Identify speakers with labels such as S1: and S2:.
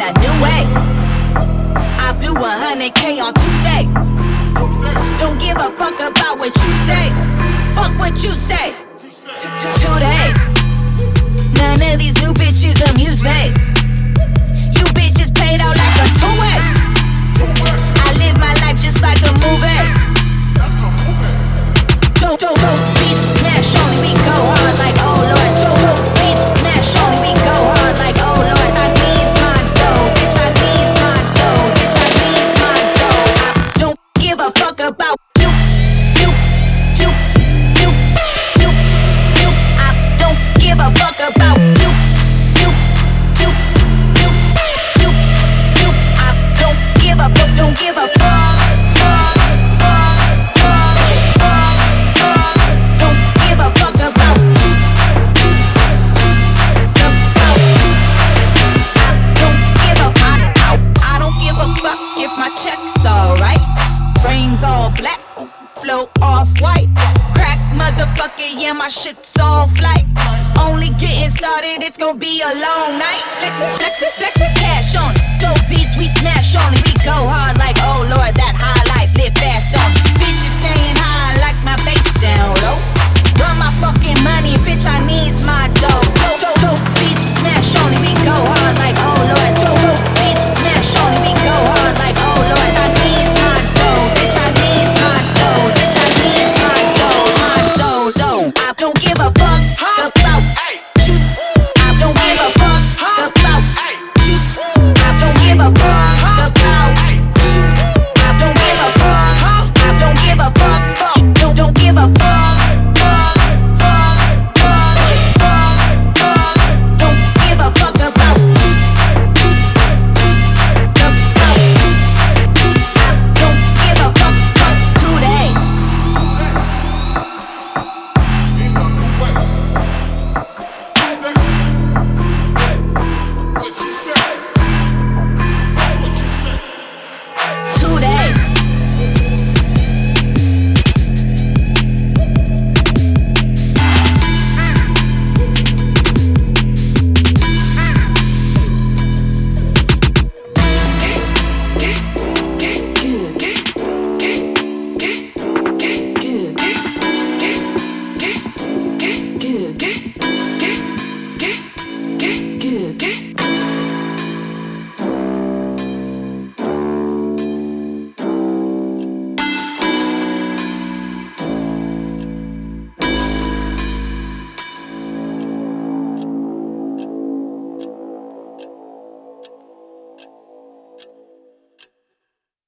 S1: a new way. I blew 100K on Tuesday. Don't give a fuck about what you say. Fuck what you say. Today, none of these new bitches amuse me. You bitches played out like a two-way. I live my life just like a movie. Dope beats smash only, we go hard like oh lord. Dope beats smash only, we go hard like oh lord. I need my dough, bitch, I need my dough, bitch, I need my dough. I don't give a fuck about you. I don't give a fuck about you. I don't give a fuck. Flow off-white, crack motherfucker, yeah, my shit's all flight. Only getting started, it's gonna be a long night. Flexin', cash on, dope beats we smash only. We go hard like oh lord.